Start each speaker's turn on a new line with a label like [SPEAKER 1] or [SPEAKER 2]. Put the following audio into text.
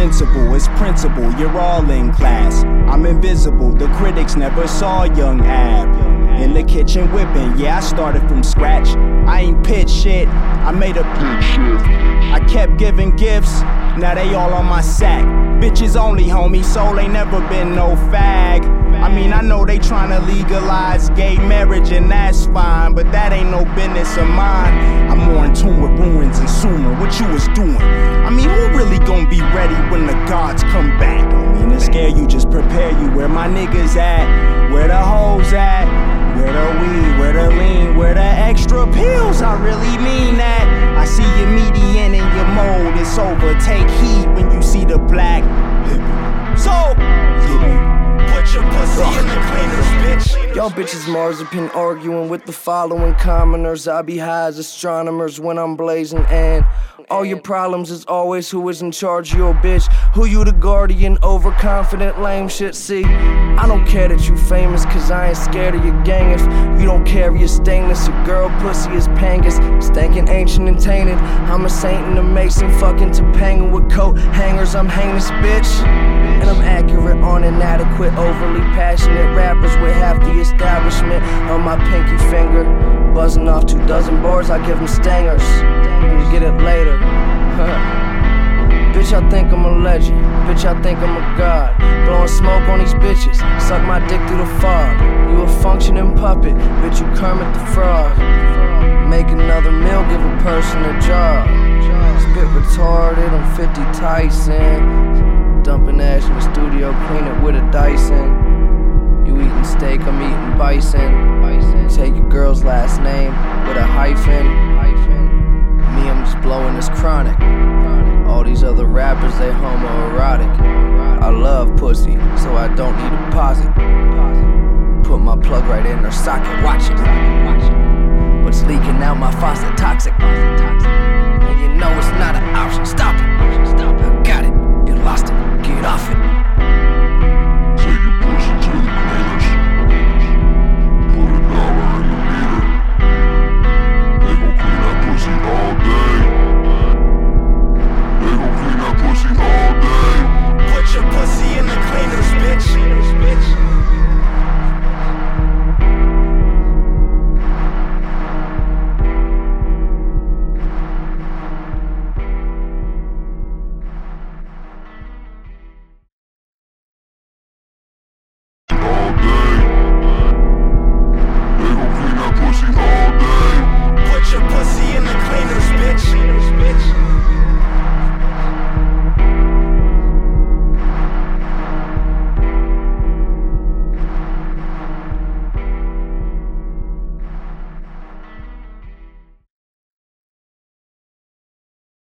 [SPEAKER 1] invincible, it's principle, you're all in class. I'm invisible, the critics never saw young Ab. In the kitchen whipping, yeah, I started from scratch. I ain't pitch shit, I made a pitch shit. I kept giving gifts, now they all on my sack. Bitches only, homie, soul ain't never been no fag. I mean, I know they tryna legalize gay marriage and that's fine, but that ain't no business of mine. I'm more in tune with ruins and Sumer, what you was doing. I mean, who really gon' be ready when the gods come back? Don't mean to scare you, just prepare you. Where my niggas at? Where the hoes at? Where the weed, where the lean, where the extra pills? I really mean that. I see your median and your mold, it's over. Take heed when you see the black. So, put your pussy in the cleaners, bitch.
[SPEAKER 2] Y'all bitches marzipan arguing with the following commoners. I be high as astronomers when I'm blazing, and all your problems is always who is in charge of your bitch. Who you the guardian, overconfident, lame shit. See, I don't care that you famous, cause I ain't scared of your gang. If you don't carry a stainless, your girl pussy is Pangas. Stankin' ancient and tainted, I'm a saint and a mason. Fucking Topanga with coat hangers, I'm heinous, bitch. And I'm accurate on inadequate, overly passionate rappers with half the establishment on my pinky finger. Buzzing off 24 bars, I give them stingers. You get it later. Bitch, I think I'm a legend. Bitch, I think I'm a god. Blowing smoke on these bitches. Suck my dick through the fog. You a functioning puppet. Bitch, you Kermit the Frog. Make another meal, give a person a job. Spit retarded, I'm 50 Tyson. Dumping ash in the studio, clean it with a Dyson. You eating steak, I'm eating bison. Take your girl's last name with a hyphen. Me, I'm just blowing this chronic. All these other rappers, they homoerotic. I love pussy, so I don't need a deposit. Put my plug right in their socket, watch it.